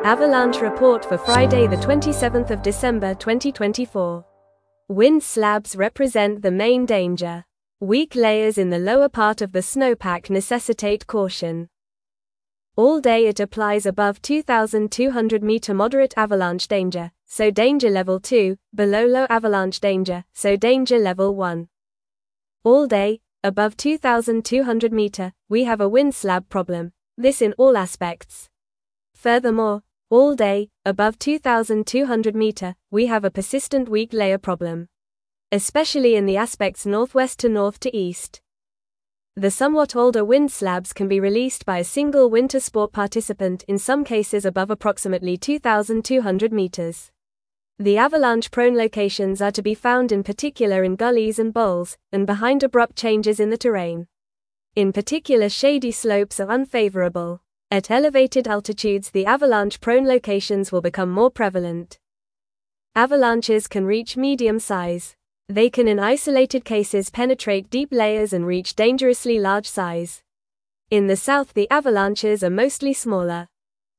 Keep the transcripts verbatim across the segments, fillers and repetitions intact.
Avalanche report for Friday the twenty-seventh of December twenty twenty-four. Wind slabs represent the main danger. Weak layers in the lower part of the snowpack necessitate caution. All day it applies above two thousand two hundred meter moderate avalanche danger, so danger level two, below low avalanche danger, so danger level one. All day, above two thousand two hundred meter, we have a wind slab problem, this in all aspects. Furthermore, all day, above two thousand two hundred meter, we have a persistent weak layer problem, especially in the aspects northwest to north to east. The somewhat older wind slabs can be released by a single winter sport participant in some cases above approximately two thousand two hundred meters. The avalanche-prone locations are to be found in particular in gullies and bowls, and behind abrupt changes in the terrain. In particular, shady slopes are unfavorable. At elevated altitudes, the avalanche-prone locations will become more prevalent. Avalanches can reach medium size. They can in isolated cases penetrate deep layers and reach dangerously large size. In the south, the avalanches are mostly smaller.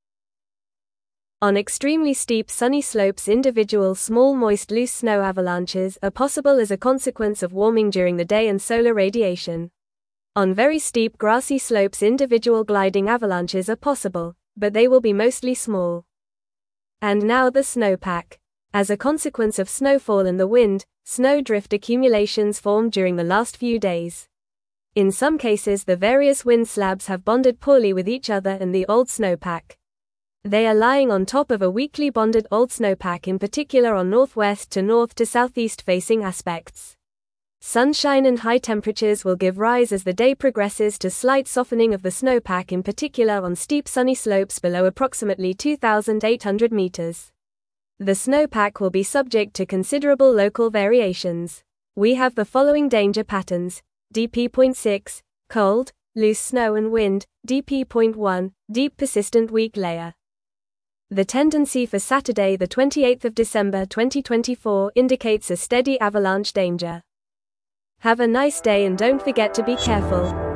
On extremely steep sunny slopes, individual small moist loose snow avalanches are possible as a consequence of warming during the day and solar radiation. On very steep grassy slopes, individual gliding avalanches are possible, but they will be mostly small. And now the snowpack. As a consequence of snowfall and the wind, snowdrift accumulations formed during the last few days. In some cases, the various wind slabs have bonded poorly with each other and the old snowpack. They are lying on top of a weakly bonded old snowpack, in particular on northwest to north to southeast facing aspects. Sunshine and high temperatures will give rise as the day progresses to slight softening of the snowpack, in particular on steep sunny slopes below approximately two thousand eight hundred meters. The snowpack will be subject to considerable local variations. We have the following danger patterns: D P zero point six, cold, loose snow and wind; D P zero point one, deep persistent weak layer. The tendency for Saturday the twenty-eighth of December twenty twenty-four indicates a steady avalanche danger. Have a nice day and don't forget to be careful.